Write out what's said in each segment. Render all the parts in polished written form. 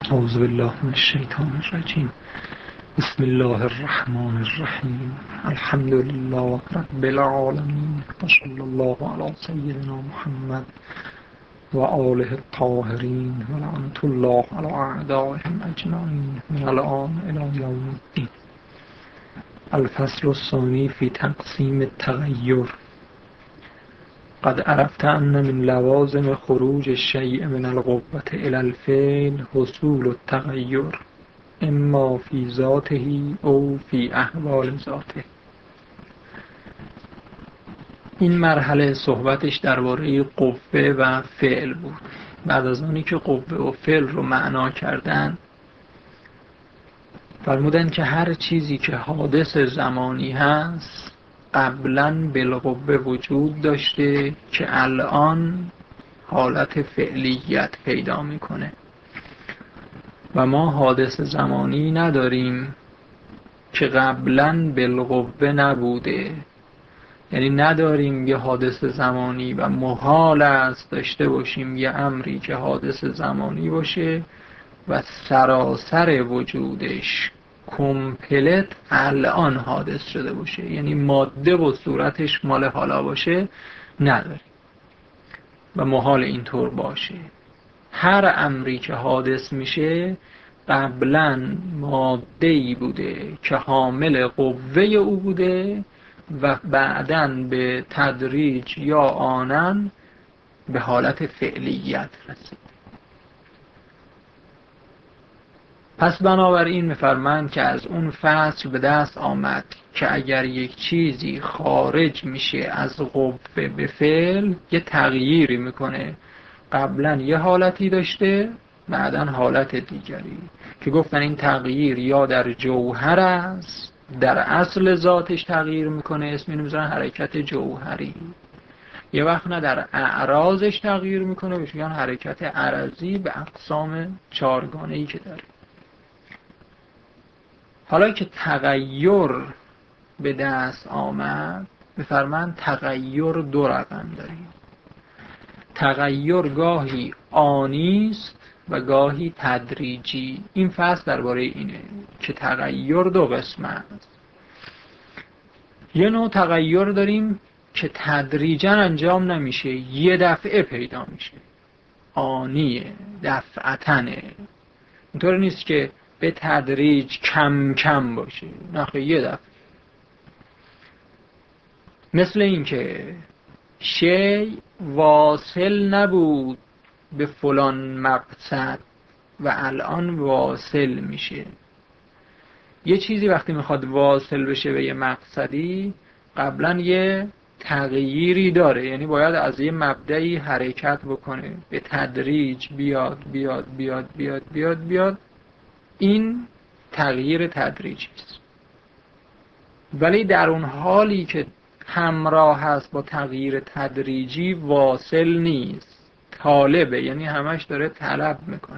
اعوذ بالله من الشیطان الرجیم. بسم الله الرحمن الرحیم. الحمد لله رب العالمین و صلی الله علی سیدنا محمد و آله الطاهرین و لعنة الله علی اعدائهم اجمعین من الآن الی یوم الدین. الفصل الثانی فی تقسیم التغیر. قد عرفت ان من لوازم خروج الشیء من القوة الى الفعل حصول التغیر اما فی ذاته او فی احوال ذاته. این مرحله صحبتش درباره قوه و فعل بود. بعد از آنی که قوه و فعل رو معنا کردن، فرمودن که هر چیزی که حادث زمانی هست قبلا بالقوه وجود داشته که الان حالت فعلیت پیدا میکنه و ما حادث زمانی نداریم که قبلا بالقوه نبوده. یعنی نداریم یه حادث زمانی و محال است داشته باشیم یه امری که حادث زمانی باشه و سراسر وجودش کمپلت الان حادث شده باشه، یعنی ماده و صورتش مال حالا باشه، نداریم و محال اینطور باشه. هر امری که حادث میشه قبلا ماده‌ای بوده که حامل قوه او بوده و بعداً به تدریج یا آنن به حالت فعلیت رسید. پس بنابراین می‌فرمایند که از اون فصل به دست آمد که اگر یک چیزی خارج میشه از قوه به فعل یه تغییری میکنه. قبلا یه حالتی داشته بعداً حالت دیگری، که گفتن این تغییر یا در جوهر است، در اصل ذاتش تغییر میکنه، اسم اینو میذارن حرکت جوهری. یه وقت نه در اعراضش تغییر میکنه، بهش میگن حرکت عرضی به اقسام چارگانه‌ای که داره. حالا که تغییر به دست آمد، بفرمایند تغییر دو رقم داریم. تغییر گاهی آنی است و گاهی تدریجی. این فصل درباره اینه که تغییر دو قسم است. یه نوع تغییر داریم که تدریجا انجام نمیشه، یه دفعه پیدا میشه، آنیه، دفعتنه. اینطور نیست که به تدریج کم کم باشه، نه، یه دفعه. مثل این که شی واصل نبود به فلان مقصد و الان واصل میشه. یه چیزی وقتی میخواد واصل بشه به یه مقصدی قبلا یه تغییری داره، یعنی باید از یه مبدأی حرکت بکنه، به تدریج بیاد بیاد بیاد بیاد بیاد بیاد. این تغییر تدریجی است. ولی در اون حالی که همراه هست با تغییر تدریجی واصل نیست، طالبه، یعنی همش داره طلب میکنه.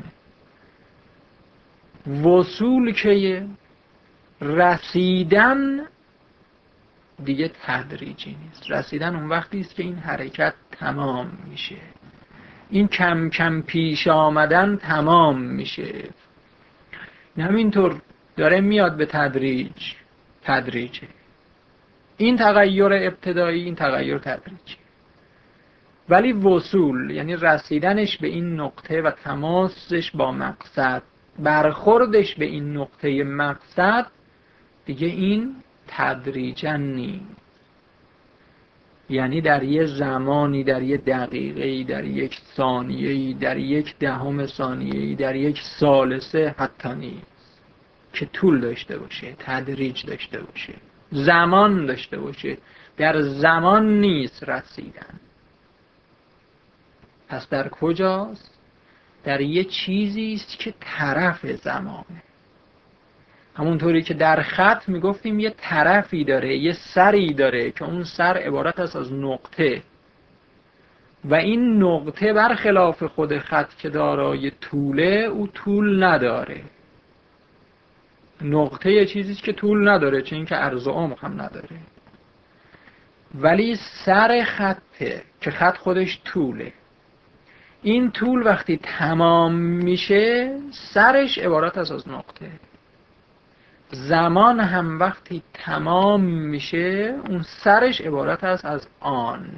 وصول که رسیدن دیگه تدریجی نیست. رسیدن اون وقتی است که این حرکت تمام میشه، این کم کم پیش آمدن تمام میشه. همینطور داره میاد به تدریجه. این تغییر ابتدایی، این تغییر تدریجی. ولی وصول یعنی رسیدنش به این نقطه و تماسش با مقصد، برخوردش به این نقطه مقصد، دیگه این تدریجا نیست. یعنی در یه زمانی، در یه دقیقه‌ای، در یک ثانیه‌ای، در یک دهم ثانیه‌ای، در یک ثالثه حتی نیست که طول داشته باشه، تدریج داشته باشه، زمان داشته باشه. در زمان نیست رسیدن. پس در کجاست؟ در یه چیزی است که طرف زمانه. همونطوری که در خط میگفتیم یه طرفی داره، یه سری داره که اون سر عبارت است از نقطه و این نقطه برخلاف خود خط که دارای طوله، او طول نداره. نقطه یه چیزیست که طول نداره، چه این که عرض و عمق هم نداره. ولی سر خطه که خط خودش طوله. این طول وقتی تمام میشه سرش عبارت است از نقطه. زمان هم وقتی تمام میشه اون سرش عبارت است از آن.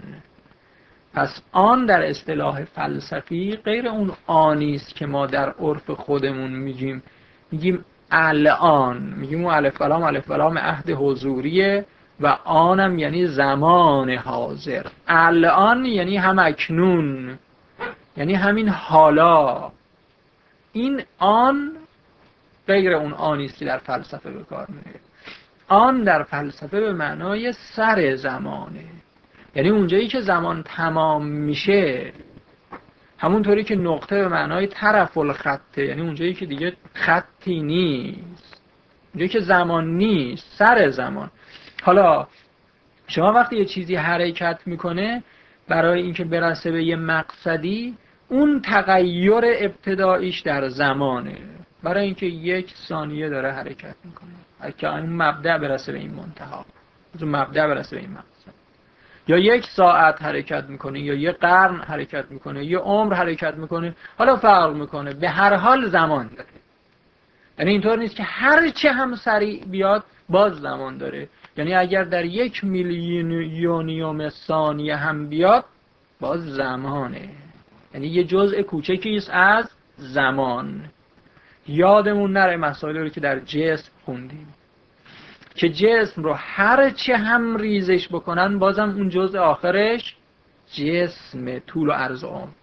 پس آن در اصطلاح فلسفی غیر اون آنی است که ما در عرف خودمون میگیم الان، میگیم اون الف لام عهد حضوریه و آنم یعنی زمان حاضر. الان یعنی هم اکنون، یعنی همین حالا. این آن غیر اون آنی است که در فلسفه به کار میره. آن در فلسفه به معنای سر زمانه، یعنی اونجایی که زمان تمام میشه، همونطوری که نقطه به معنای طرف الخطه، یعنی اونجایی که دیگه خطی نیست، اونجایی که زمان نیست، سر زمان. حالا شما وقتی یه چیزی حرکت میکنه برای اینکه برسه به یه مقصدی، اون تغییر ابتداییش در زمانه، برای اینکه 1 ثانیه داره حرکت میکنه که این مبدأ برسه به این منتها، اون مبدأ برسه به این مقصد. یا 1 ساعت حرکت میکنه، یا 1 قرن حرکت میکنه، یا عمر حرکت میکنه، حالا فرق میکنه، به هر حال زمان داره. یعنی اینطور نیست که هر چه هم سریع بیاد باز زمان داره، یعنی اگر در 1 میلیونیوم ثانیه هم بیاد باز زمانه، یعنی یه جزء کوچکی است از زمان. یادمون نره مسائلی رو که در جسم خوندیم که جسم رو هر چه هم ریزش بکنن بازم اون جزء آخرش جسم، طول و عرض و عمر.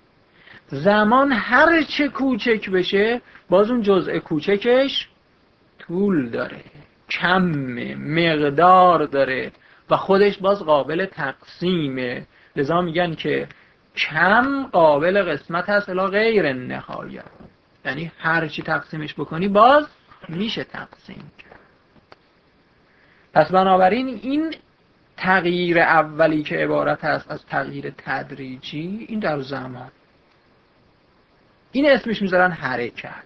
زمان هر چه کوچک بشه باز اون جزء کوچکش طول داره، کم مقدار داره و خودش باز قابل تقسیمه. لذا میگن که کم قابل قسمت هست الی غیر نهایت، یعنی هر چی تقسیمش بکنی باز میشه تقسیم کرد. پس بنابراین این تغییر اولی که عبارت است از تغییر تدریجی، این در زمان، این اسمش میذارن حرکت.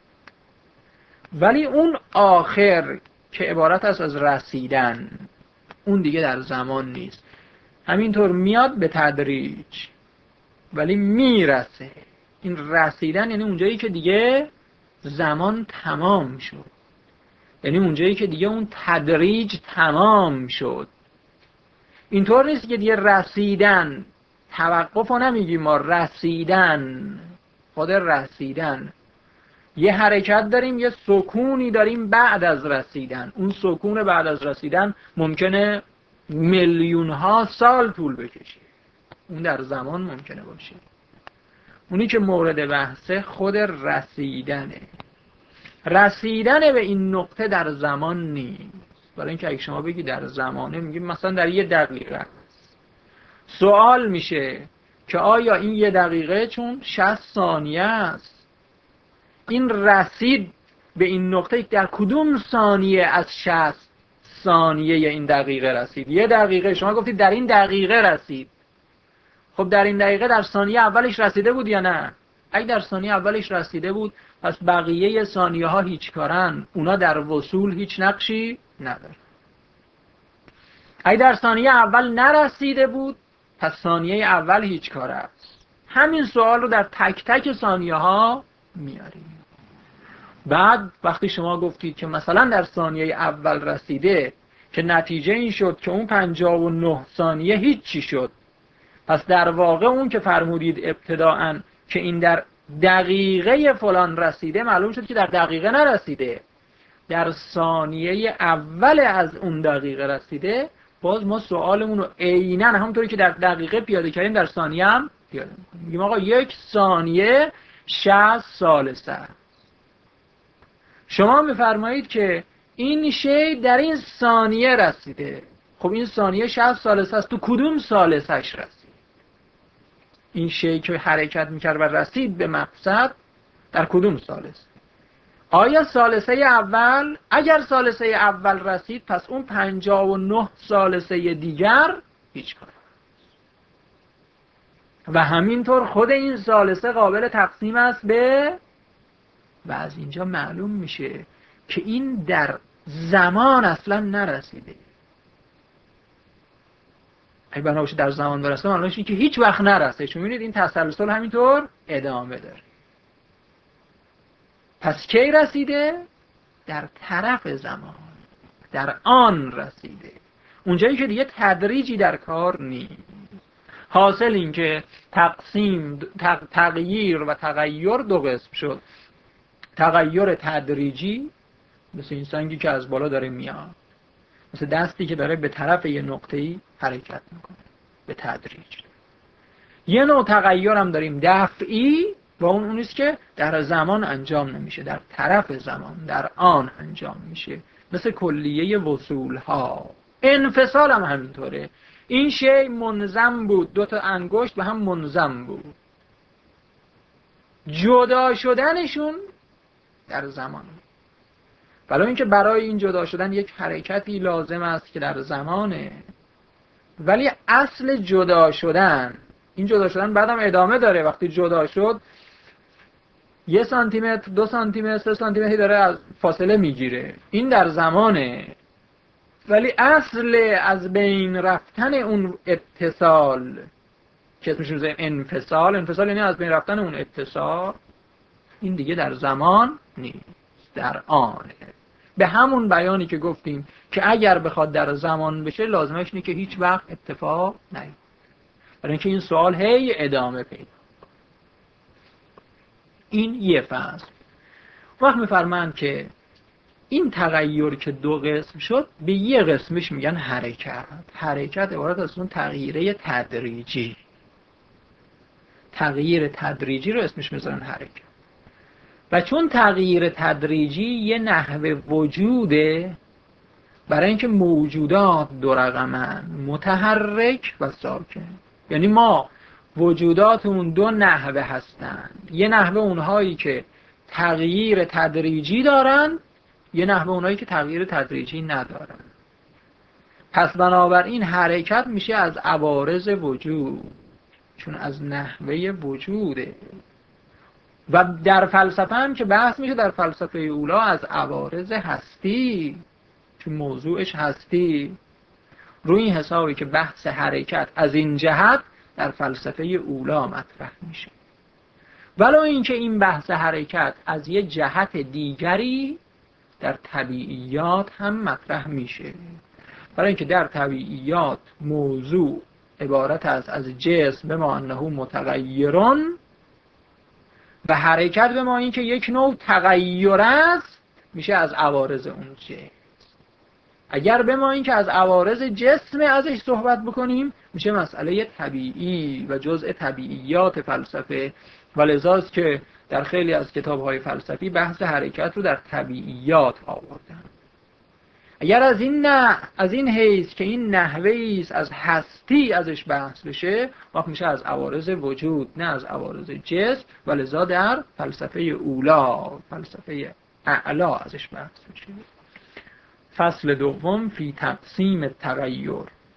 ولی اون آخر که عبارت است از رسیدن، اون دیگه در زمان نیست، همینطور میاد به تدریج ولی میرسه. این رسیدن یعنی اونجایی که دیگه زمان تمام شد، یعنی اونجایی که دیگه اون تدریج تمام شد. اینطور نیست که دیگه رسیدن، توقف رو نمیگیم ما، رسیدن، خود رسیدن یه حرکت داریم، یه سکونی داریم بعد از رسیدن. اون سکون بعد از رسیدن ممکنه میلیون ها سال طول بکشه، اون در زمان ممکنه باشه. اونی که مورد بحثه خود رسیدنه. رسیدن به این نقطه در زمان نیست، برای اینکه اگه شما بگی در زمانه، میگیم مثلا در 1 دقیقه است. سوال میشه که آیا این 1 دقیقه چون 60 ثانیه است، این رسید به این نقطه در کدوم ثانیه از 60 ثانیه این دقیقه رسید؟ 1 دقیقه، شما گفتید در این دقیقه رسید. خب در این دقیقه در ثانیه اولش رسیده بود یا نه؟ اگه در ثانیه اولش رسیده بود پس بقیه ثانیه ها هیچ کارن، اونا در وصول هیچ نقشی نداره. اگه در ثانیه اول نرسیده بود پس ثانیه اول هیچ کار است. همین سوال رو در تک تک ثانیه ها میاریم. بعد وقتی شما گفتید که مثلا در ثانیه اول رسیده که نتیجه این شد که اون 59 ثانیه هیچی شد، پس در واقع اون که فرمودید ابتداءً که این در دقیقه فلان رسیده، معلوم شد که در دقیقه نرسیده، در ثانیه اول از اون دقیقه رسیده. باز ما سوالمون رو عیناً همونطوری که در دقیقه پیاده کردیم در ثانیه هم پیاده می‌کنیم. میگیم آقا 1 ثانیه 60 سال سر. شما میفرمایید که این شی در این ثانیه رسیده. خب این ثانیه 60 سال است، تو کدوم ثالثش رسید؟ این شی که حرکت میکرد و رسید به مقصد در کدوم ثالث؟ آیا ثالثه اول؟ اگر ثالثه اول رسید پس اون 59 ثالثه دیگر هیچ کار. و همینطور خود این ثالثه قابل تقسیم است به، و از اینجا معلوم میشه که این در زمان اصلا نرسیده. اگه بنا باشه در زمان برسه، معنیش اینه که هیچ وقت نرسه. چون می‌بینید این تسلسل همینطور ادامه داره. پس کی رسیده؟ در طرف زمان، در آن رسیده، اونجایی که دیگه تدریجی در کار نیست. حاصل این که تغییر و تغییر دو قسم شد. تغییر تدریجی، مثل این سنگی که از بالا داره میاد، مثل دستی که داره به طرف یه نقطه‌ای حرکت میکنه به تدریج. یه نوع تغییر هم داریم دفعی، و اون نیست که در زمان انجام نمیشه، در طرف زمان، در آن انجام میشه، مثل کلیه وصول ها. انفصال هم همینطوره. این شی منظم بود، دو تا انگشت به هم منظم بود، جدا شدنشون در زمان. ولی اینکه برای این جدا شدن یک حرکتی لازم است که در زمانه، ولی اصل جدا شدن، این جدا شدن بعدم ادامه داره. وقتی جدا شد 1 سانتی متر، 2 سانتی متر، 3 سانتی متری داره از فاصله میگیره، این در زمانه. ولی اصل از بین رفتن اون اتصال که اسمش میذاریم انفصال، انفصال یعنی از بین رفتن اون اتصال، این دیگه در زمان نیست، در آنه. به همون بیانی که گفتیم که اگر بخواد در زمان بشه، لازمش اینه که هیچ وقت اتفاق نیفته، برای اینکه این سوال هی ادامه پیدا. این یه فصل. وقت میفرمایند که این تغییر که دو قسم شد، به یه قسمش میگن حرکت. حرکت عبارت از اون تغییره تدریجی. تغییر تدریجی رو اسمش میذارن حرکت. و چون تغییر تدریجی یه نحوه وجوده، برای اینکه موجودات دو رقمن، متحرک و ساکن. یعنی ما وجوداتمون دو نحوه هستند. یه نحوه اونهایی که تغییر تدریجی دارن، یه نحوه اونهایی که تغییر تدریجی ندارن. پس بنابراین حرکت میشه از عوارض وجود، چون از نحوه وجوده. و در فلسفه هم که بحث میشه، در فلسفه اولا از عوارض هستی، چون موضوعش هستی. روی این حسابی که بحث حرکت از این جهت در فلسفه اولا مطرح میشه. ولو اینکه این بحث حرکت از یه جهت دیگری در طبیعیات هم مطرح میشه. برای اینکه در طبیعیات موضوع عبارت است از جسم به ما انه متغیرون، و حرکت به ما این که یک نوع تغییر است، میشه از عوارض اون جسم. اگر به ما این که از عوارض جسم ازش صحبت بکنیم، میشه مسئله طبیعی و جزء طبیعیات فلسفه. و لذاست که در خیلی از کتاب‌های فلسفی بحث حرکت رو در طبیعیات آوردن. اگر از این حیث که این نحوه‌ای است از هستی ازش بحث بشه، وقت میشه از عوارض وجود، نه از عوارض جسم. و لذا در فلسفه اولا، فلسفه اعلا ازش بحث میشه. فصل دوم، فی تقسیم التغیر.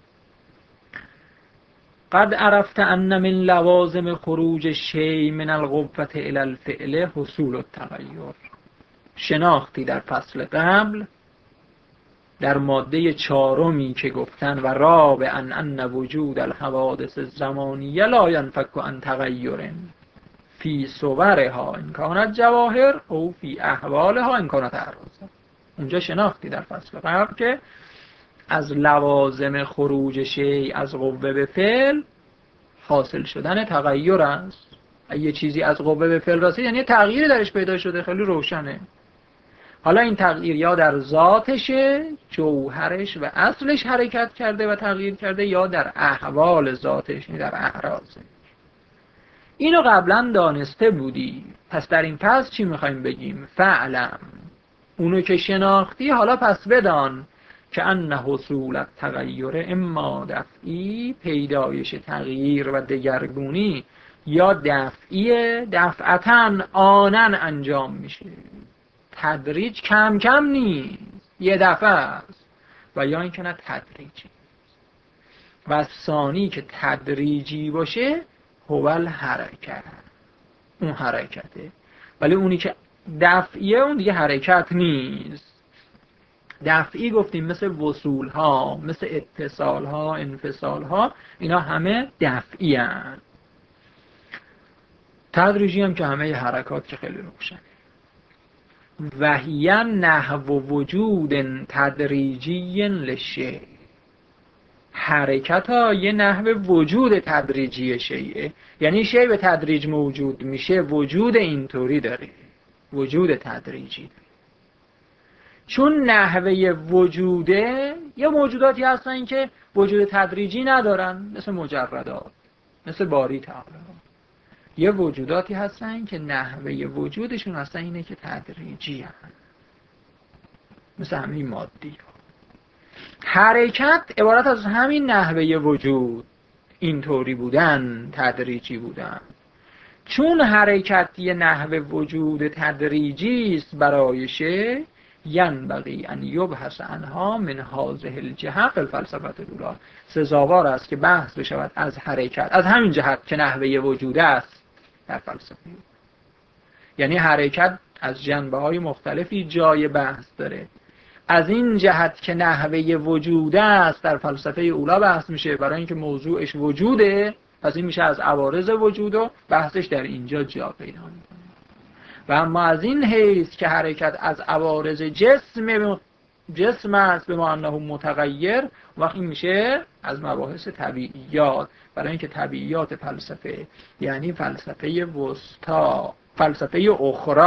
قد عرفت ان من لوازم خروج الشیء من القوة الى الفعل حصول التغیر. شناختی در فصل قبل در ماده 4 که گفتن و رابعا ان وجود الحوادث الزمانیه لا ينفك عن تغیر فی صورها ان کانت جواهر او فی احوالها ان کانت اعراض. اونجا شناختی در فصل قبل که از لوازم خروج شیء از قوه به فعل حاصل شدن تغییر است. اگه چیزی از قوه به فعل رسید، یعنی تغییری درش پیدا شده، خیلی روشنه. حالا این تغییر یا در ذاتشه، جوهرش و اصلش حرکت کرده و تغییر کرده، یا در احوال ذاتش، یعنی در اعراضش. اینو قبلا دانسته بودی. پس در این فصل چی میخوایم بگیم؟ فعلم، اونو که شناختی حالا پس بدان که ان حصول التغیر اما دفعی، پیدایش تغییر و دگرگونی یا دفعیه، دفعتن آنن انجام میشه. تدریج کم کم نیست، یه دفعه است. و یا اینکه نه تدریجی. و ثانی که تدریجی باشه، هو الحرکت، اون حرکته. ولی اونی که دفعیه، اون دیگه حرکت نیست. دفعی گفتیم مثل وصول ها، مثل اتصال ها، انفصال ها، اینا همه دفعی هستند. تدریجی هم که همه حرکات که خیلی روشن. وهی نحو وجود تدریجی لشیء، حرکت ها یه نحو وجود تدریجی شیء، یعنی شیء به تدریج موجود میشه، وجود اینطوری داره، وجود تدریجی. چون نحوه وجوده، یه موجوداتی هستن که وجود تدریجی ندارن، مثل مجردات، مثل باریک اغلب. یه وجوداتی هستن که نحوه وجودشون هستن اینه که تدریجی هستن، مثل همین مادی. حرکت عبارت از همین نحوه وجود، اینطوری بودن، تدریجی بودن. چون حرکت یه نحوه وجود تدریجی است برای شیء، ینبغی ان یبحث عنها من هذه الجهه فی الفلسفه الاولی، سزاوار است که بحث بشود از حرکت از همین جهت که نحوه وجود است در فلسفه. یعنی حرکت از جنبه‌های مختلفی جای بحث داره. از این جهت که نحوه وجود است در فلسفه اولی بحث میشه، برای اینکه موضوعش وجوده، پس این میشه از عوارض وجود و بحثش در اینجا جا پیدا میکنه. و اما از این حیث که حرکت از عوارض جسم است به معنی متغیر، وقت این میشه از مباحث طبیعیات، برای اینکه طبیعیات فلسفه یعنی فلسفه وسطا، فلسفه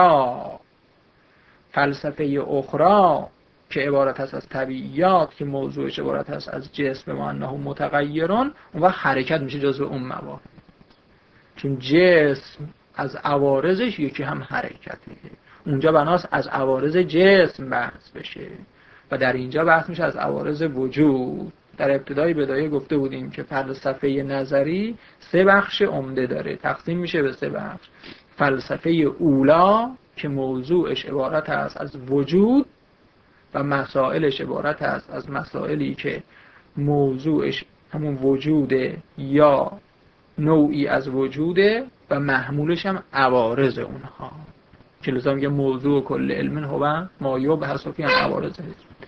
اخرى که عبارت است از طبیعیات که موضوعش عبارت است از جسم به معنی متغیرون، اون وقت حرکت میشه جزو اون مباحث. چون جسم از عوارضش یکی هم حرکته، اونجا بناست از عوارض جسم بحث بشه و در اینجا بحث میشه از عوارض وجود. در ابتدای بدایه گفته بودیم که فلسفه نظری 3 بخش عمده داره، تقسیم میشه به 3 بخش. فلسفه اولا که موضوعش عبارت است از وجود و مسائلش عبارت است از مسائلی که موضوعش همون وجوده یا نوعی از وجوده و محمولش هم عوارض اونها، که لذا میگه موضوع کل علم هو ما یبحث فی عوارض.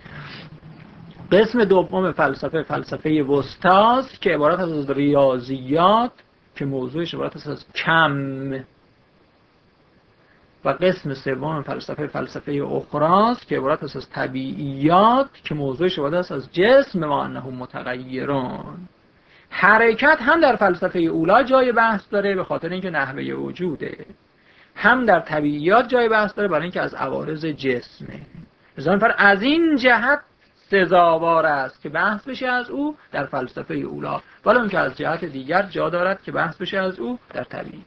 قسم دوم فلسفه وسطاست که عبارت است از ریاضیات که موضوعش عبارت است از کم. و قسم سوم فلسفه اخراست که عبارت است از طبیعیات که موضوعش عبارت است از جسم و انه متغیرون. حرکت هم در فلسفه اولی جای بحث داره به خاطر اینکه نحوه وجوده، هم در طبیعیات جای بحث داره برای اینکه از عوارض جسمه. لذا از این جهت سزاوار است که بحث بشه از او در فلسفه اولی، ولی اون که از جهت دیگر جا دارد که بحث بشه از او در طبیعیات.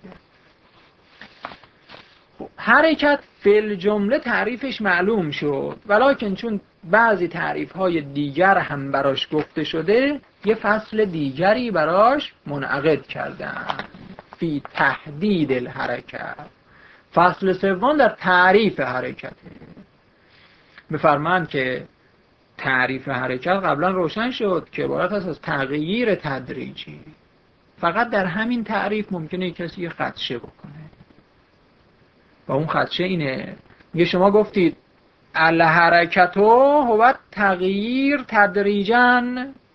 حرکت فی الجمله تعریفش معلوم شد، ولکن چون بعضی تعریف‌های دیگر هم براش گفته شده، یه فصل دیگری براش منعقد کردن، فی تحدید الحرکت. فصل سوم در تعریف حرکته. بفرمایند که تعریف حرکت قبلا روشن شد که عبارت است از تغییر تدریجی. فقط در همین تعریف ممکنه کسی یه خدشه بکنه و اون خدشه اینه، میگه شما گفتید الحرکت هو تغییر تدریجا،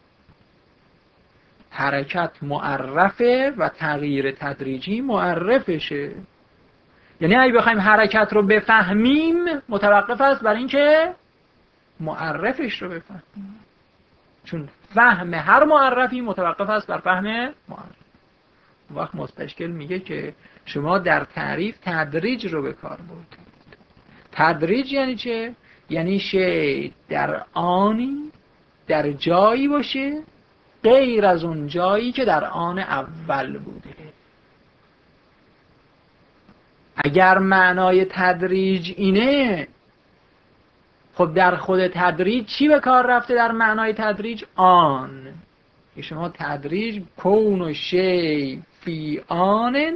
حرکت معرفه و تغییر تدریجی معرفشه. یعنی اگه بخوایم حرکت رو بفهمیم متوقف است بر اینکه معرفش رو بفهمیم، چون فهم هر معرفی متوقف است بر فهم معرف. وقت مستشکل میگه که شما در تعریف تدریج رو به کار بردید. تدریج یعنی چه؟ یعنی شی در آنی در جایی باشه غیر از اون جایی که در آن اول بوده. اگر معنای تدریج اینه، خب در خود تدریج چی به کار رفته در معنای تدریج؟ آن. که شما تدریج کون و شی فی آن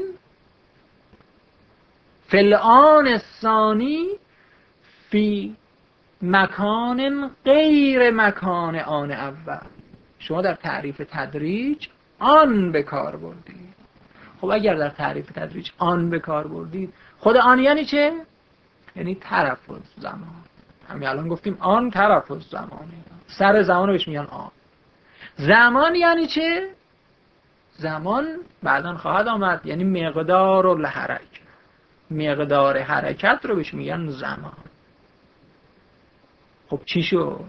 فی الآن الثانی فی مکان غیر مکان آن اول. شما در تعریف تدریج آن به کار بردید. خب اگر در تعریف تدریج آن به کار بردید، خود آن یعنی چه؟ یعنی طرف الزمان. همین الان گفتیم آن طرف الزمانه، سر زمان رو بهش میگن آن. زمان یعنی چه؟ زمان بعداً خواهد آمد یعنی مقدار الحرکت، مقدار حرکت رو بهش میگن زمان. خب چی شد؟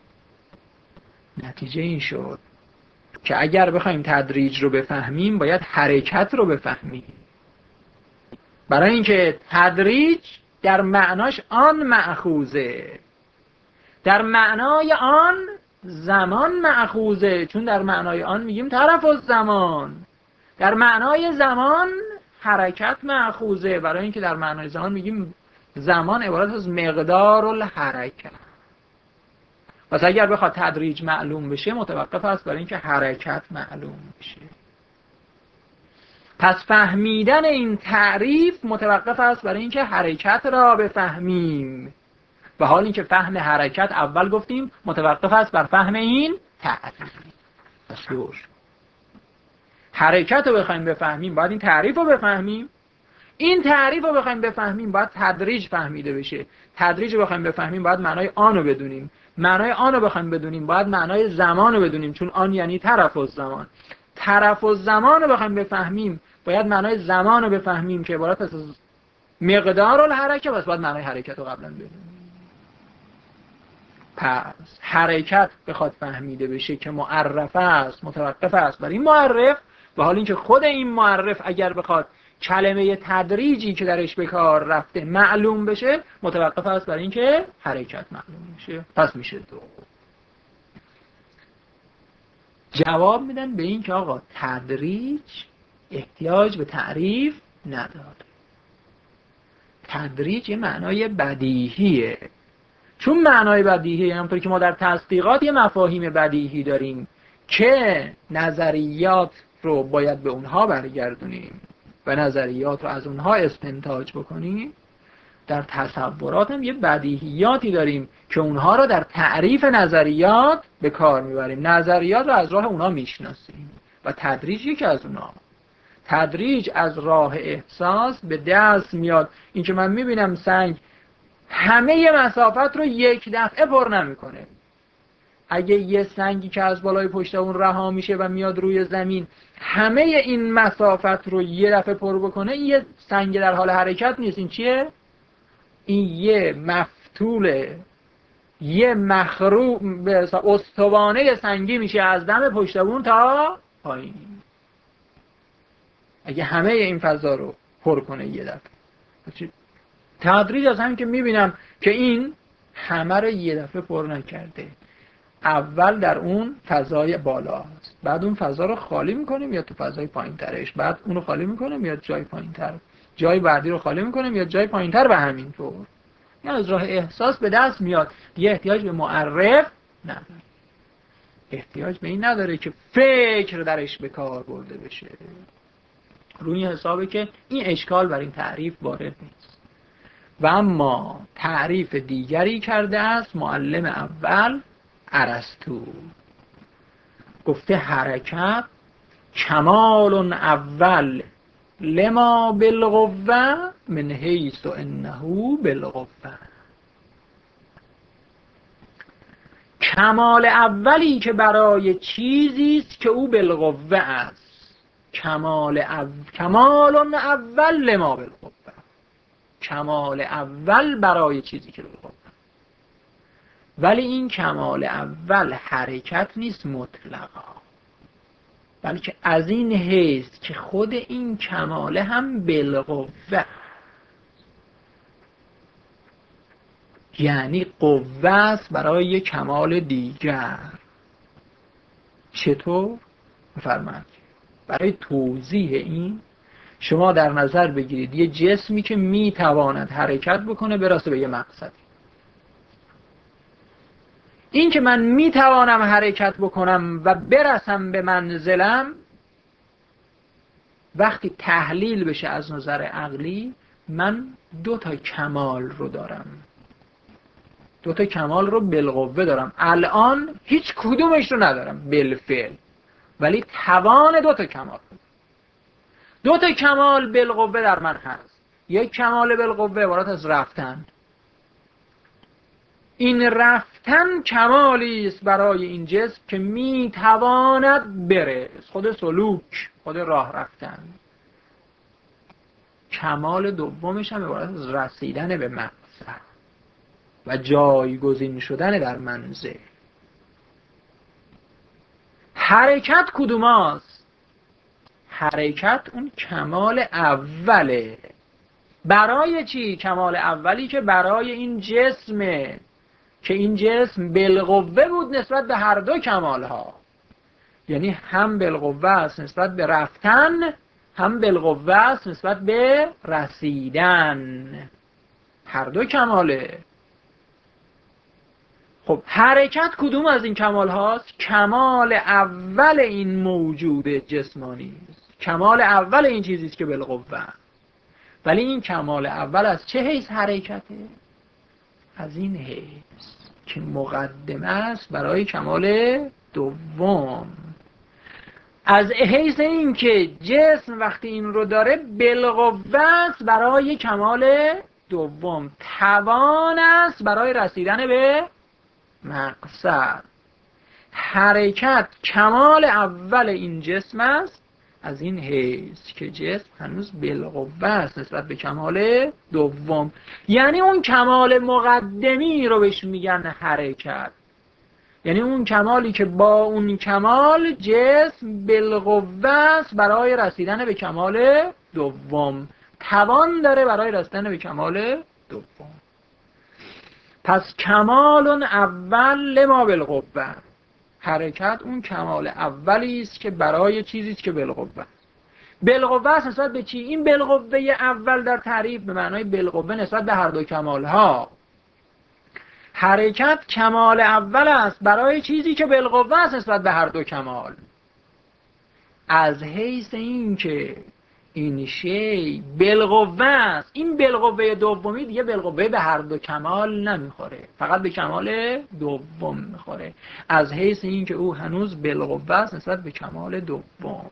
نتیجه این شد که اگر بخوایم تدریج رو بفهمیم باید حرکت رو بفهمیم. برای اینکه تدریج در معناش آن مأخوذه، در معنای آن زمان مأخوذه، چون در معنای آن میگیم طرف الزمان. در معنای زمان حرکت مأخوذه، برای اینکه در معنای زمان میگیم زمان عبارت از مقدار الحرکت. پس اگر بخواد تدریج معلوم بشه متوقف است برای اینکه حرکت معلوم بشه. پس فهمیدن این تعریف متوقف است برای اینکه حرکت را بفهمیم، و حال اینکه فهم حرکت اول گفتیم متوقف است بر فهم این تعریف. پس دوش حرکت رو بخوایم بفهمیم باید این تعریف رو بفهمیم، این تعریف رو بخوایم بفهمیم باید تدریج فهمیده بشه، تدریج رو بخوایم بفهمیم باید معنای آن رو بدونیم، معنای آن رو بخوایم بدونیم باید معنای زمان رو بدونیم، چون آن یعنی طرف الزمان. طرف الزمان رو بخوایم بفهمیم باید معنای زمان رو بفهمیم که عبارت از مقدار الحرکت، بس باید معنای حرکت رو قبلا بدونیم. پس حرکت بخواد فهمیده بشه که معرف است متوقف است بر این معرف، و حال اینکه خود این معرف اگر بخواد کلمه تدریجی که درش به کار رفته معلوم بشه متوقف است بر اینکه حرکت معلوم بشه. پس میشه دو. جواب میدن به این که آقا تدریج احتیاج به تعریف نداره. تدریج یه معنای بدیهیه، چون معنای بدیهیه همونطور که ما در تصدیقات یه مفاهیم بدیهی داریم که نظریات رو باید به اونها برگردونیم و نظریات رو از اونها استنتاج بکنیم، در تصورات هم یه بدیهیاتی داریم که اونها رو در تعریف نظریات به کار میبریم، نظریات رو از راه اونها میشناسیم و تدریج یکی از اونها. تدریج از راه احساس به دست میاد. این که من میبینم سنگ همه مسافت رو یک دفعه پر نمیکنه. اگه یه سنگی که از بالای پشت اون رها میشه و میاد روی زمین همه این مسافت رو یه دفعه پر بکنه، این یه سنگ در حال حرکت نیست. این چیه؟ این یه مفتوله، یه مخروم استوانه سنگی میشه از دم پشت اون تا پایین. اگه همه این فضا رو پر کنه یه دفعه. تدریج از همین که میبینم که این همه رو یه دفعه پر نکرده، اول در اون فضای بالاست، بعد اون فضا رو خالی میکنه میاد تو فضای پایین ترش، بعد اون رو خالی میکنه میاد جای پایین تر، جای بعدی رو خالی میکنه میاد جای پایین تر و همینطور. یعنی از راه احساس به دست میاد، دیگه احتیاج به معرف نداره، احتیاج به این نداره که فکر درش به کار برده بشه. روی حسابه که این اشکال بر این تعریف وارد نیست. و اما تعریف دیگری کرده است معلم اول ارسطو، گفته حرکت کمال اول لما بالقوه من حیث انه بالقوه. کمال اولی که برای چیزی است که او بالقوه است. کمال اول لما بالقوه، کمال اول برای چیزی که بالقوه. ولی این کمال اول حرکت نیست مطلقا، بلکه از این حیث که خود این کمال هم بالقوه، یعنی قوه است برای یک کمال دیگر. چطور؟ بفرمایید. برای توضیح این شما در نظر بگیرید یه جسمی که میتواند حرکت بکنه برسه به یه مقصدی. این که من میتوانم حرکت بکنم و برسم به منزلم وقتی تحلیل بشه از نظر عقلی، من دو تا کمال رو دارم، دو تا کمال رو بالقوه دارم. الان هیچ کدومش رو ندارم بالفعل، ولی توان دو تا کمال، دو تا کمال بالقوه در من هست. یک کمال بالقوه عبارت از رفتن، این رفتن کمالی است برای این جسم که میتواند بره. خود سلوک، خود راه رفتن. کمال دومش هم عبارت از رسیدن به مقصد و جایگزین شدن در منزل. حرکت کدوم است؟ حرکت اون کمال اوله. برای چی؟ کمال اولی که برای این جسمه، که این جسم بالقوه بود نسبت به هر دو کمال ها. یعنی هم بالقوه است نسبت به رفتن، هم بالقوه است نسبت به رسیدن. هر دو کماله. خب حرکت کدوم از این کمال هاست؟ کمال اول این موجود جسمانی است. کمال اول این چیزی است که بالقوه است. ولی این کمال اول از چه حیث حرکته؟ از این حیث که مقدمه است برای کمال دوم. از حیث این که جسم وقتی این رو داره بالقوه است برای کمال دوم، توان است برای رسیدن به مقصد. حرکت کمال اول این جسم است از این حیث که جسم هنوز بالقوه است نسبت به کمال دوم. یعنی اون کمال مقدمی رو بهش میگن حرکت. یعنی اون کمالی که با اون کمال جسم بالقوه است برای رسیدن به کمال دوم، توان داره برای رسیدن به کمال دوم. پس کمال اول لما بالقوه. حرکت اون کمال اولی است که برای چیزی است که بالقوه. بالقوه است نسبت به چی؟ این بالقوه اول در تعریف به معنای بالقوه نسبت به هر دو کمال ها. حرکت کمال اول است برای چیزی که بالقوه است نسبت به هر دو کمال. از حیث این که این شی بالقوه است، این بالقوه دومی دیگه بالقوه به هر دو کمال نمیخوره، فقط به کمال دوم میخوره. از حیث این که او هنوز بالقوه است نسبت به کمال دوم.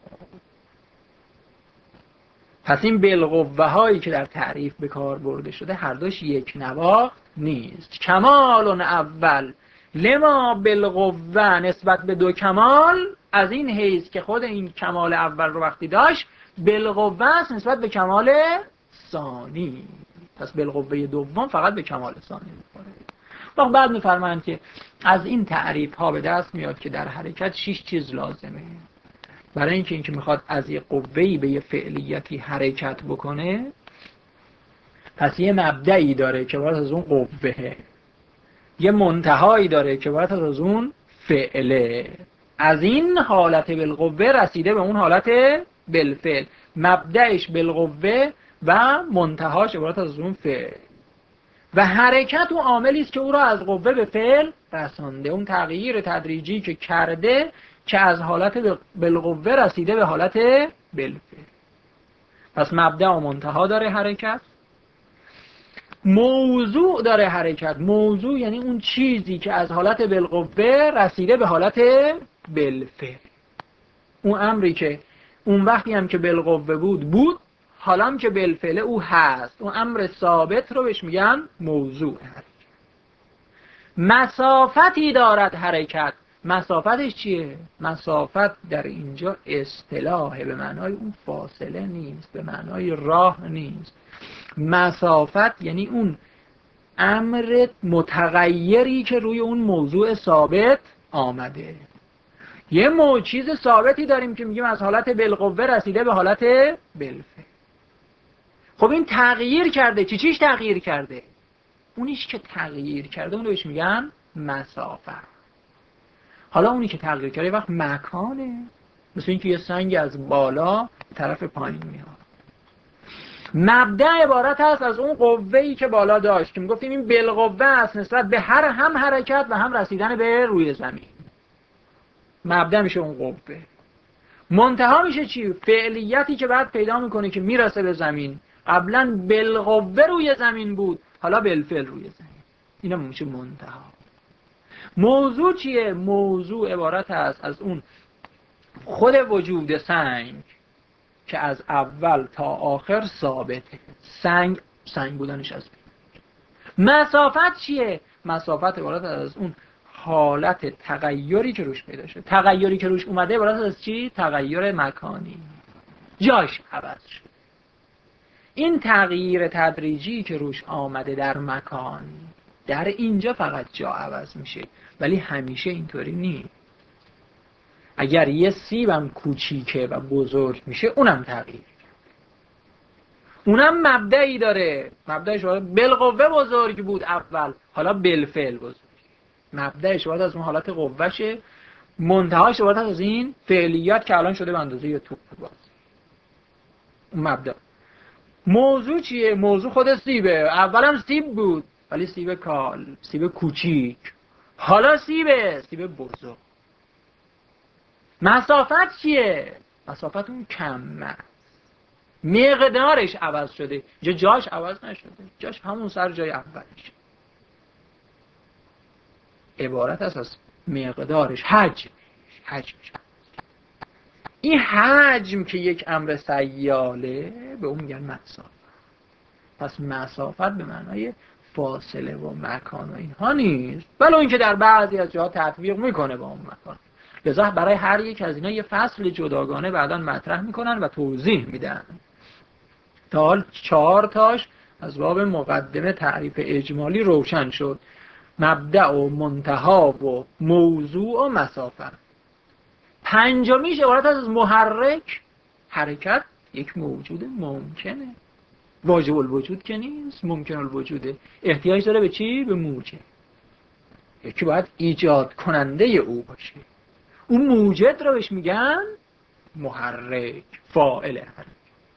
پس این بالقوه هایی که در تعریف به کار برده شده هر دوش یک نواخت نیست. کمال اول لما بالقوه نسبت به دو کمال، از این حیث که خود این کمال اول رو وقتی داشت بالقوه است نسبت به کمال ثانی. پس بالقوه دوم فقط به کمال ثانی میخوره. بعد میفرمایند که از این تعریف ها به دست میاد که در حرکت 6 چیز لازمه. برای اینکه میخواد از یه قوه‌ای به یه فعلیتی حرکت بکنه، پس یه مبدئی داره که باید از اون قوهه، یه منتهایی داره که باید از اون فعله. از این حالت بالقوه رسیده به اون حالت بالفعل. مبدأش بالقوه و منتهاش عبارت از اون فعل. و حرکت اون عاملی است که او را از قوه به فعل رسانده. اون تغییر تدریجی که کرده که از حالت بالقوه رسیده به حالت بالفعل. پس مبدأ و منتها داره حرکت. موضوع داره حرکت. موضوع یعنی اون چیزی که از حالت بالقوه رسیده به حالت بالفعل. اون امری که اون وقتی هم که بالقوه بود، حالا هم که بالفعل او هست. اون امر ثابت رو بهش میگن موضوع حرکت. مسافتی دارد حرکت. مسافتش چیه؟ مسافت در اینجا اصطلاحه، به معنای اون فاصله نیست، به معنای راه نیست. مسافت یعنی اون امر متغیری که روی اون موضوع ثابت آمده. یه چیز ثابتی داریم که میگیم از حالت بالقوه رسیده به حالت بالفعل. خب این تغییر کرده. چیش تغییر کرده؟ اونیش که تغییر کرده اونو بهش میگن مسافت. حالا اونی که تغییر کرده وقت مکانه، مثل اینکه یه سنگ از بالا طرف پایین میاد. مبدأ عبارت هست از اون قوه‌ای که بالا داشت که میگفتیم این بالقوه است نسبت به هم حرکت و هم رسیدن به روی زمین. مبدأ میشه اون قوه. منتها میشه چی؟ فعلیتی که بعد پیدا میکنه که میرسه به زمین. قبلا بالقوه روی زمین بود، حالا بالفعل روی زمین. اینا میشه منتها. موضوع چیه؟ موضوع عبارت هست از اون خود وجود سنگ که از اول تا آخر ثابته. سنگ بودنش از بین. مسافت چیه؟ مسافت عبارت از اون حالت تغییری که روش پیدا شد. تغییری که روش اومده عبارت از چی؟ تغییر مکانی، جاش عوض شد. این تغییر تدریجی که روش آمده در مکان، در اینجا فقط جا عوض میشه، ولی همیشه اینطوری نیست. اگر یه سیبم کوچیکه و بزرگ میشه، اونم تغییر، اونم مبدعی داره. مبدعش بالقوه بزرگ بود اول، حالا بالفعل بزرگ. مبدعش باید از اون حالت قوهشه، منتهاش باید از این فعلیت که الان شده به اندازه یه توپ باز. اون مبدع. موضوع چیه؟ موضوع خود سیبه. اولم سیب بود ولی سیب کال، سیب کوچیک. حالا سیب بزرگ. مسافت چیه؟ مسافت اون کمه، مقدارش عوض شده، جاش عوض نشده، جاش همون سر جای اولش. عبارت از مقدارش، حجمش. این حجم که یک امر سیاله به اون میگن مسافت. پس مسافت به معنای فاصله و مکان و اینها نیست، ولی اون که در بعضی از جاها تطبیق میکنه با اون مکان. لذا برای هر یک از اینا یه فصل جداگانه بعداً مطرح میکنن و توضیح میدن. تا حال 4 تاش از باب مقدمه تعریف اجمالی روشن شد. مبدأ و منتها و موضوع و مسافت. پنجمیش عبارت از محرک. حرکت یک موجود ممکنه، واجب الوجود که نیست، ممکن الوجوده. احتیاج داره به چی؟ به موجب. یکی باید ایجاد کننده او باشه. اون موجد رو بهش میگن محرک، فاعل حرکت.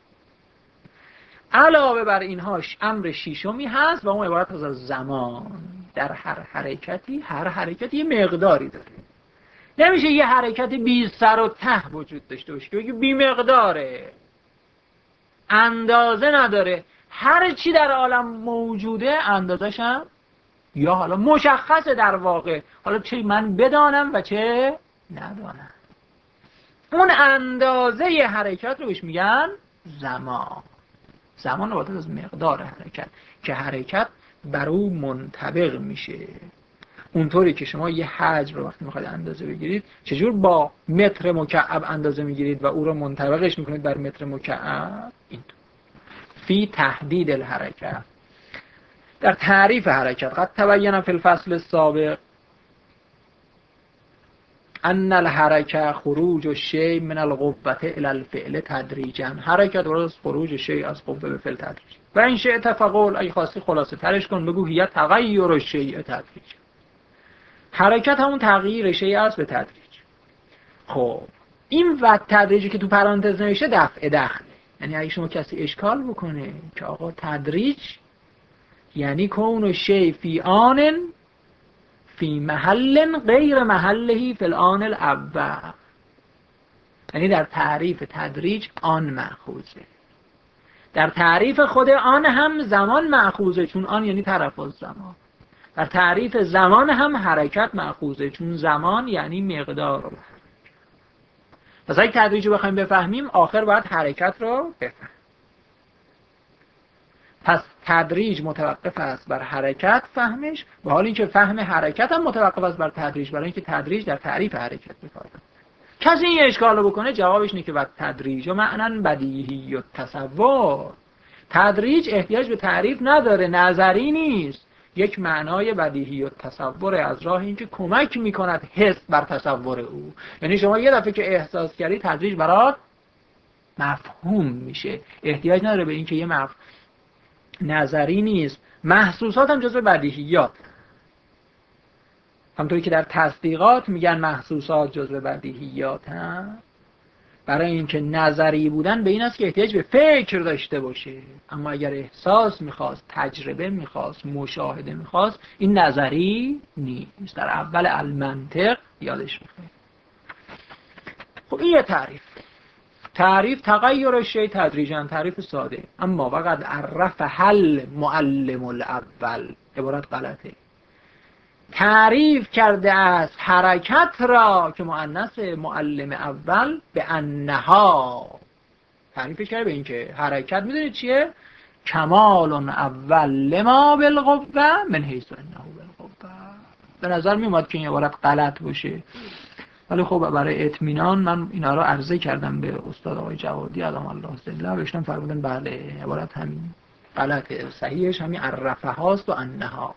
علاوه بر اینهاش امر شیشمی هست و اون عبارت از زمان. در هر حرکتی یه مقداری داره. نمیشه یه حرکت بی سر و ته وجود داشته باشه که بگی بی مقداره، اندازه نداره. هر چی در عالم موجوده اندازش هم یا حالا مشخصه در واقع، حالا چه من بدانم و چه ندانم. اون اندازه ی حرکت رو بهش میگن زمان. زمان رو باید از مقدار حرکت که حرکت بر او منطبق میشه. اونطوری که شما یه حجم رو وقتی میخواید اندازه بگیرید، چجور با متر مکعب اندازه میگیرید و او رو منطبقش میکنید بر متر مکعب؟ اینطور. فی تحدید الحرکت. در تعریف حرکت قد تبین فی الفصل السابق ان الحرکه خروج الشیء من القوة الى الفعل تدریجا. حرکت از خروج شیء از قوه به فعل تدریج. و این شیء تفقل، اگه خواستی خلاصه ترش کن بگو هی تغییر الشیء تدریجا. حرکت همون تغییر شیء است به تدریج. خب این و تدریجی که تو پرانتز نوشته دفع دخله. یعنی اگه شما کسی اشکال بکنه که آقا تدریج یعنی کون الشیء فی آن فی محل غیر محله فی الآن الاول، یعنی در تعریف تدریج آن مأخوذه، در تعریف خود آن هم زمان مأخوذه، چون آن یعنی طرف الزمان. در تعریف زمان هم حرکت مأخوذه، چون زمان یعنی مقدار. پس اگه تدریج رو بخوایم بفهمیم آخر باید حرکت رو بفهمیم. پس تدریج متوقف است بر حرکت فهمش، و حال اینکه فهم حرکت هم متوقف است بر تدریج، برای اینکه تدریج در تعریف حرکت بکاره. کسی این اشکال رو بکنه جوابش اینه که بعد تدریج و معنی بدیهی و تصور. تدریج احتیاج به تعریف نداره، نظری نیست، یک معنای بدیهی و تصور از راه اینکه کمک میکند حس بر تصور او. یعنی شما یه دفعه که احساس کردی تدریج برات مفهوم میشه، احتیاج نداره به اینکه یه نظری نیست. محسوسات هم جزو بدیهیات، همونطوری که در تصدیقات میگن محسوسات جزو بدیهیات هم، برای اینکه نظری بودن به این است که احتیاج به فکر داشته باشه. اما اگر احساس میخواست، تجربه میخواست، مشاهده میخواست، این نظری نیست. در اول المنطق یادش میخواد. خب این یه تعریف تغییر شیء تدریجا، تعریف ساده. اما وقد عرف حل معلم الاول، عبارت غلطه. تعریف کرده است حرکت را که مؤنث معلم اول به انها، تعریفش کرده به این که حرکت میدونید چیه؟ کمال اول لما بالقوه من حیث انه بالقوه. به نظر می اومد که این عبارت غلط باشه، ولی خب برای اطمینان من اینا رو عرضه کردم به استاد آقای جوادی ادام الله ظله، بهشون فرمودن بله عبارت همین غلطه، صحیحش همین عرفه هاست و انها.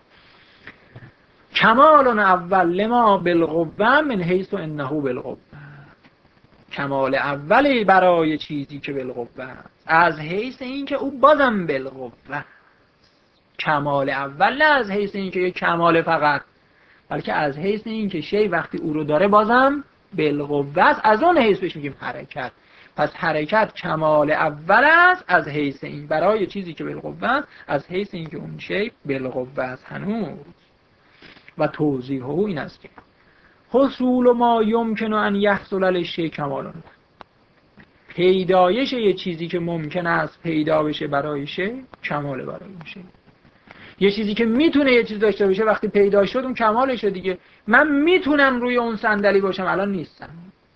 کمال اول لما بالقوه من حیث انه بالقوه، کمال اولی برای چیزی که بالقوه است از حیث این که او بازم بالقوه. کمال اول نه از حیث این که یک کمال فقط، بلکه از حیث این که شی وقتی او رو داره بازم بالقوه است، از اون حیث بهش میگیم حرکت. پس حرکت کمال اول است از حیث این برای چیزی که بالقوه است، از حیث این که اون شی بالقوه است هنوز. و توضیح او این است که حصول ما یمکن ان یحصل للشیء کمال، پیدایش یه چیزی که ممکن است پیدا بشه برای شی کمال برای اون شی. یه چیزی که میتونه یه چیز داشته باشه وقتی پیدا شد اون کمالشه دیگه. من میتونم روی اون صندلی باشم الان نیستم،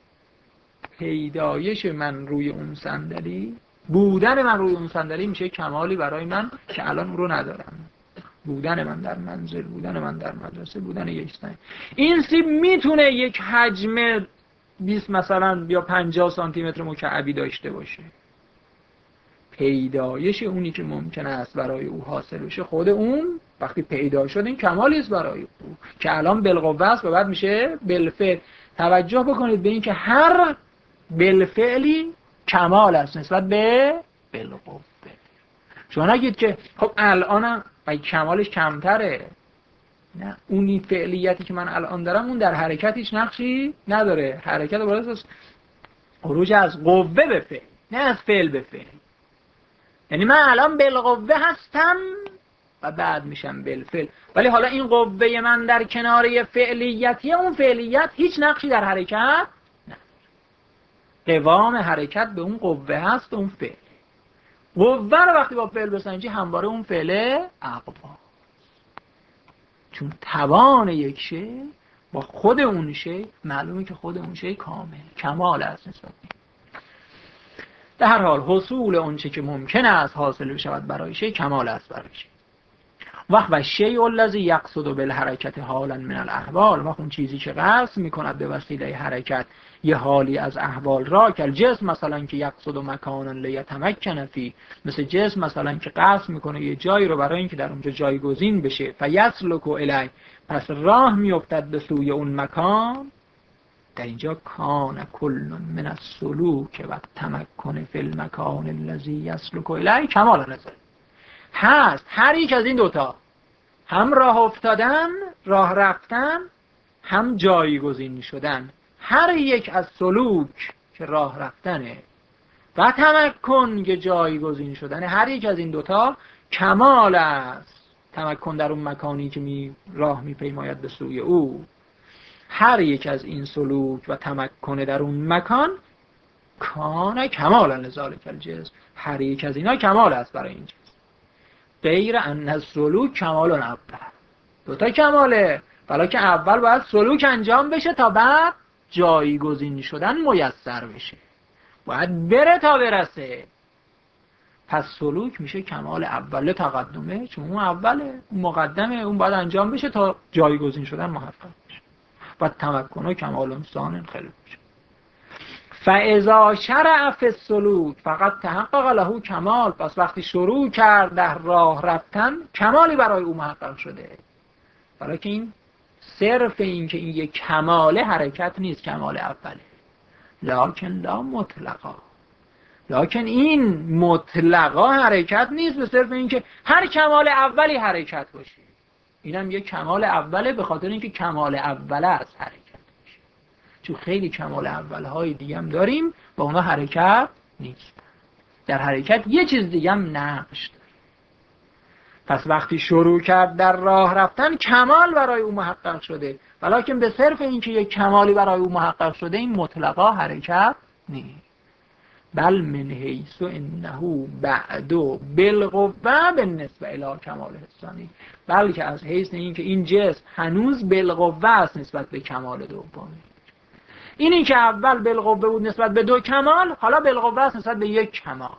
پیدایش من روی اون صندلی، بودن من روی اون صندلی میشه کمالی برای من که الان اون رو ندارم. بودن من در منزل، بودن من در مدرسه، بودن یک سنگ. این سیب میتونه یک حجم 20 مثلا یا 50 سانتی متر مکعبی داشته باشه، پیدایش اونی که ممکن است برای او حاصل بشه خود اون وقتی پیدا شد این کمالی است برای او که الان بالقوه است و بعد میشه بالفعل. توجه بکنید به این که هر بالفعلی کمال است نسبت به بالقوه. شما نگید که خب الان کمالش کمتره، نه، اونی فعلیتی که من الان دارم اون در حرکت هیچ نقشی نداره. حرکت عبارت از خروج از قوه به فعل، نه از فعل به فعل. یعنی من الان بالقوه هستم و بعد میشم بالفعل، ولی حالا این قوه من در کنار فعلیتی اون فعلیت هیچ نقشی در حرکت نه. قوام حرکت به اون قوه هست، اون فعل. قوه رو وقتی با فعل بسنجی همواره اون فعل اقوا، چون توان یک شی با خود اون شی معلومه که خود اون شی کامل کمال است نسبت. در هر حال حصول اون چه که ممکن است حاصل بشود برای شی کمال است برای شی. و شیء الذی یقصد بالحرکت حالا من الاحوال، و اون چیزی که قصد میکند به وسیله حرکت یه حالی از احوال را، که الجسم مثلا که یقصد مکانا لیتمکن فی، مثل جسم مثلا که قصد میکنه یه جایی رو برای اینکه در اونجا جایگزین بشه، فیسلک الی، پس راه میافتد به سوی اون مکان. در اینجا کان کل من السلوک و التمکن فی المکان الذی یسلک الی کمال نظر. هست هر یک از این دوتا، هم راه افتادن، راه رفتن، هم جایگزین شدن، هر یک از سلوک که راه رفتنه و تمکن که جایگزین شدن، هر یک از این دوتا کمال است. تمکن در اون مکانی که راه میپیماید به سوی او، هر یک از این سلوک و تمکن در اون مکان کان کمالا لذالک الجسم، هر یک از اینا کمال است برای این جسم. غیر ان السلوک کمال اول، دوتا کماله، ولی که اول باید سلوک انجام بشه تا بعد جایگزین شدن میسر بشه، باید بره تا برسه. پس سلوک میشه کمال اول تقدمه، چون اون اوله، اون مقدمه، اون باید انجام بشه تا جایگزین شدن محقق بشه. و تمکن کمال ثان خیلی بشه. فاذا شرع فی السلوک فقط تحقق له کمال، پس وقتی شروع کرد در راه رفتن کمالی برای او محقق شده. برای که این صرف این که این یک کماله حرکت نیست، کمال اوله. لکن لا مطلقا، لکن این مطلقا حرکت نیست به صرف این که هر کمال اولی حرکت باشه. اینم یک کمال اوله به خاطر اینکه کمال اوله از حرکت، چون خیلی کمال اولهای دیگه هم داریم با اونا حرکت نیست. در حرکت یه چیز دیگه هم نقش داره. پس وقتی شروع کرد در راه رفتن کمال برای او محقق شده، ولیکن به صرف اینکه یک کمالی برای او محقق شده این مطلقا حرکت نیست. بل من حیث انه بعد بالقوه بالنسبه الی کمال حسانی، بلکه از حیث اینکه این جسم هنوز بالقوه است نسبت به کمال دومی. اینی که اول بالقوه بود نسبت به دو کمال، حالا بالقوه است نسبت به یک کمال.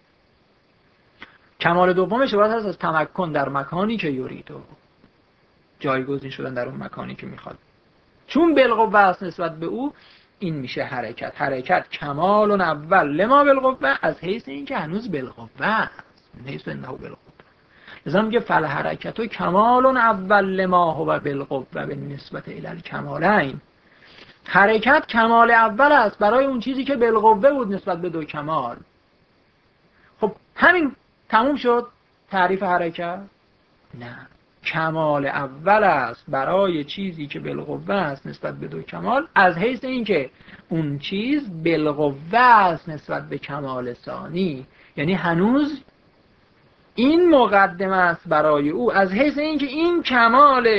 کمال دومش عبارت است از تمکن در مکانی که یریدو. جایگزین شدن در اون مکانی که میخواد. چون بالقوه است نسبت به او، این میشه حرکت. حرکت کمال اول لما بالقوه، از حیث این که هنوز بالقوه است، من حیث انه بالقوه. لذا میگه فالحرکت کمال اول لما هو بالقوه به نسبت الی الکمالین. حرکت کمال اول است برای اون چیزی که بالقوه بود نسبت به دو کمال. خب همین تموم شد تعریف حرکت؟ نه، کمال اول است برای چیزی که بالقوه است نسبت به دو کمال، از حیث اینکه اون چیز بالقوه است نسبت به کمال ثانی. یعنی هنوز این مقدمه است برای او، از حیث اینکه این کمال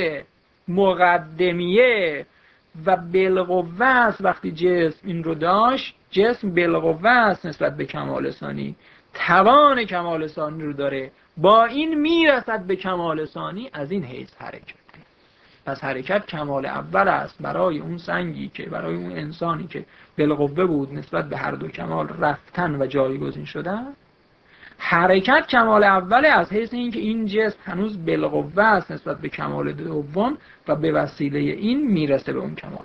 مقدمیه و بالقوه است. وقتی جسم این رو داشت، جسم بالقوه است نسبت به کمال ثانی، توان کمال ثانی رو داره، با این میرسد به کمال ثانی، از این حیث حرکت. پس حرکت کمال اول است برای اون سنگی که، برای اون انسانی که بالقوه بود نسبت به هر دو کمال رفتن و جایگزین شدن. حرکت کمال اوله از حیث اینکه این جسم هنوز بالقوه است نسبت به کمال دوم و به وسیله این میرسه به اون کمال.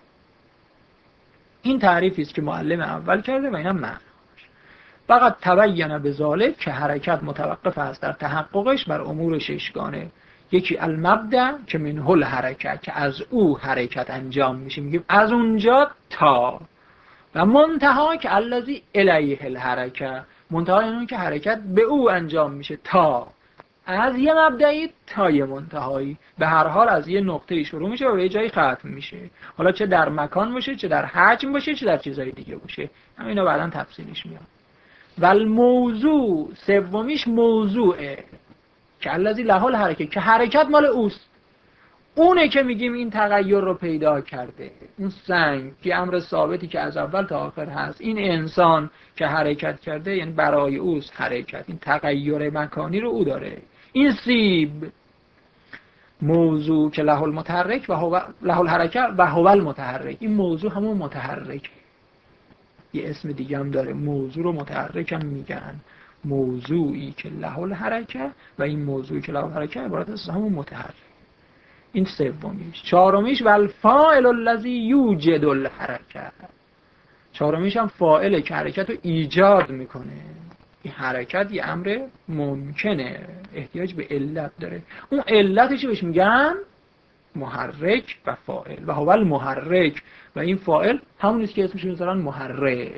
این تعریفی است که معلم اول کرده و اینا معناش. فقط تبین بذالک که حرکت متوقف است در تحققش بر امور ششگانه. یکی المبدأ که منه الحرکت، که از او حرکت انجام میشه، میگیم از اونجا تا، و منتها که الذی الیه الحرکت، منتها یعنی که حرکت به او انجام میشه، تا از یه مبدئی تا یه منتهایی، به هر حال از یه نقطه‌ای شروع میشه و به یه جایی ختم میشه، حالا چه در مکان باشه، چه در حجم باشه، چه در چیزهای دیگه باشه. همینا بعداً تفصیلش میاد. و الموضوع سومیش موضوعه که الذی له الحرکت، که حرکت مال اوست، اونه که میگیم این تغییر رو پیدا کرده. اون سنگ که امر ثابتی که از اول تا آخر هست، این انسان که حرکت کرده یعنی برای اوست حرکت، این تغییر مکانی رو او داره. این سیب موضوع که له المتحرک و هو له الحرکت و هو المتحرک، این موضوع همون متحرک، یه اسم دیگه هم داره، موضوع رو متحرک هم میگن، موضوعی که له الحرکت و این موضوعی که له الحرکت عبارت از همون متحرک. این سومیش. چهارمیش والفاعل الذی یوجد الحرکت، چهارمیش هم فاعله که حرکت رو ایجاد میکنه. این حرکت یه امر ممکنه، احتیاج به علت داره. اون علتش بهش میگن محرک و فاعل و هو المحرک، و این فاعل همون است که اسمش میذارن محرک.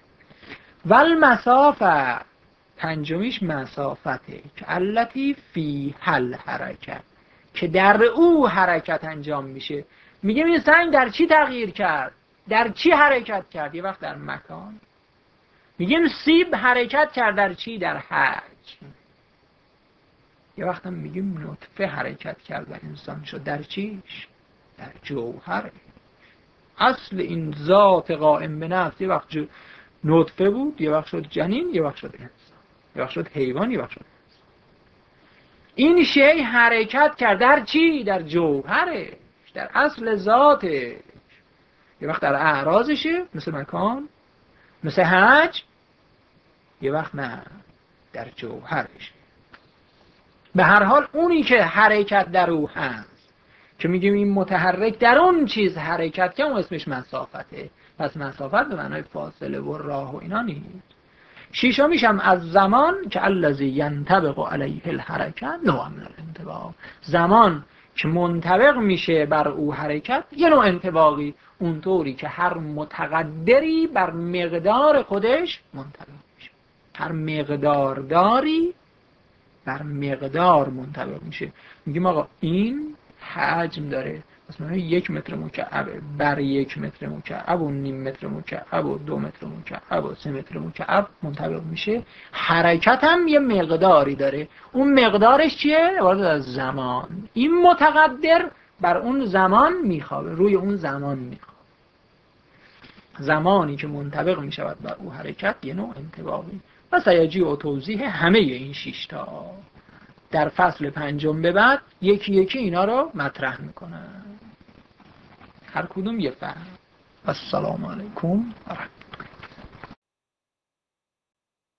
والمسافه پنجمیش مسافته که التی فی حل حرکت، که در او حرکت انجام میشه. میگیم این سنگ در چی تغییر کرد، در چی حرکت کرد؟ یه وقت در مکان. میگیم سیب حرکت کرد در چی؟ در حجم. یه وقت هم میگیم نطفه حرکت کرد و انسان شد در چیش؟ در جوهر. اصل این ذات قائم به نفس یه وقت نطفه بود، یه وقت شد جنین، یه وقت شد انسان، یه وقت شد حیوان، یه وقت شد. این شی حرکت کرد در چی؟ در جوهرش، در اصل ذاتش. یه وقت در اعراضشه مثل مکان، مثل حج، یه وقت نه، در جوهرش. به هر حال اونی که حرکت در او هست که میگیم این متحرک در اون چیز حرکت که اون اسمش مسافته. پس مسافت به معنای فاصله و راه و اینا نیست. شیشمیش هم از زمان که الذی ینطبق علیه الحرکت نوع من الانطباق، زمان که منطبق میشه بر او حرکت، یه نوع انطباقی، اونطوری که هر متقدری بر مقدار خودش منطبق میشه، هر مقدارداری بر مقدار منطبق میشه. میگیم آقا این حجم داره، مثلا 1 متر مکعب بر 1 متر مکعب و نیم متر مکعب و 2 متر مکعب و 3 متر مکعب منطبق میشه. حرکت هم یه مقداری داره، اون مقدارش چیه؟ عبارت از زمان. این متقدر بر اون زمان میخوابه، روی اون زمان میخوابه. زمانی که منطبق میشود بر او حرکت یه نوع انطباقی. و سیجی و توضیح همه این 6 تا در فصل 5 به بعد یکی یکی اینا رو مطرح میکنن، هر کدوم یه فهم. السلام علیکم.